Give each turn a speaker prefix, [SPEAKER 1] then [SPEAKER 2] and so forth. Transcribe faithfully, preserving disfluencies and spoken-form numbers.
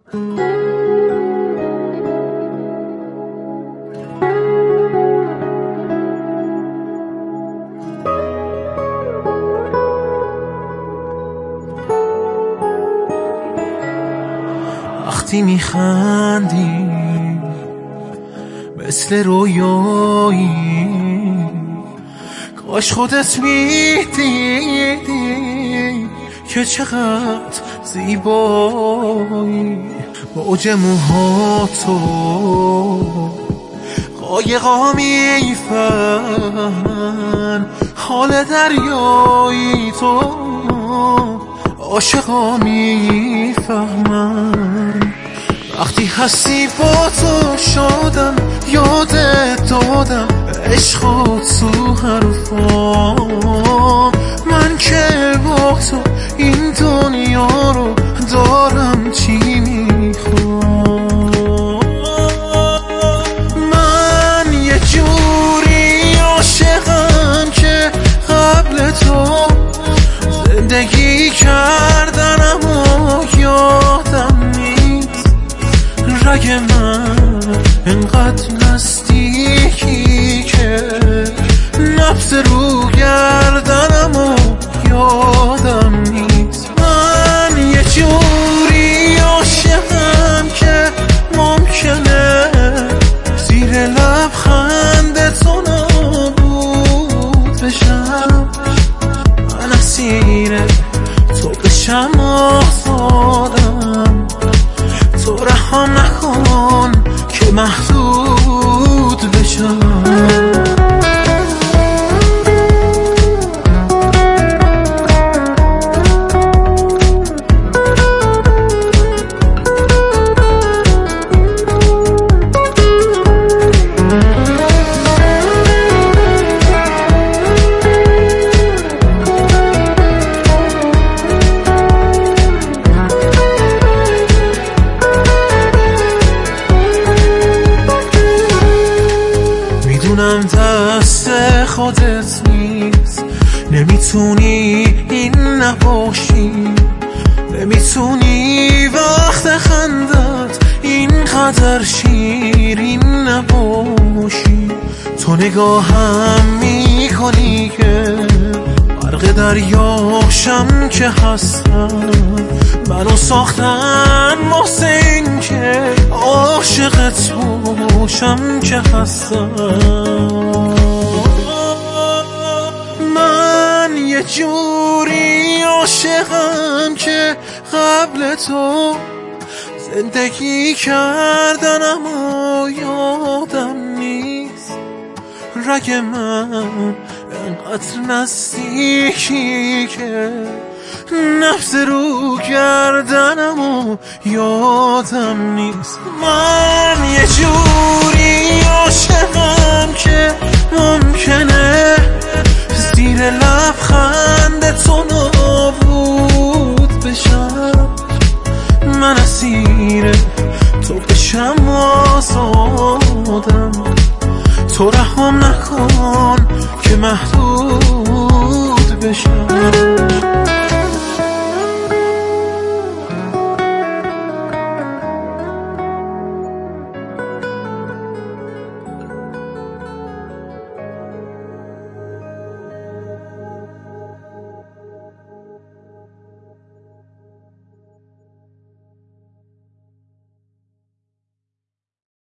[SPEAKER 1] وقتی میخندی مثل رویایی، کاش خودت میدیدی که چقدر زیبایی. موج موهاتو قایقا میفهمن، حال دریایی تو عاشقا میفهمن. وقتی هستی با تو شادم، یادت دادم عشق تو حرفام. من که با تو این دنیا رو دارم چی میخوام. من یه جوری عاشقم که قبل تو زندگی کردنم و یادم نیست. رگ من انقدر نزدیکی که نبض رو گردنم و یادم نیست. من یه جوری عاشقم که ممکنه زیر لبخند تو نابود بشم. من اسیر تو بشم آزادم، تو رحم نکن که محدود بشم. میدونم دست خودت نیست، نمیتونی این نباشی، نمیتونی وقت خندت اینقدر شیرین نباشی. تو نگاهم میکنی که غرق دریاشم که هستم. منو ساختن واسه این که عاشقت باشم که هستم. من یه جوری عاشقم که قبل تو زندگی کردنم و یادم نیست. رگ من انقدر نزدیکی که نبض رو گردنم و یادم نیست. من یه جوری عاشقم که ممکنه زیر لبخند تو نابود بشم. من اسیر تو بشم آزادم، تو رحم نکن که محدود بشم.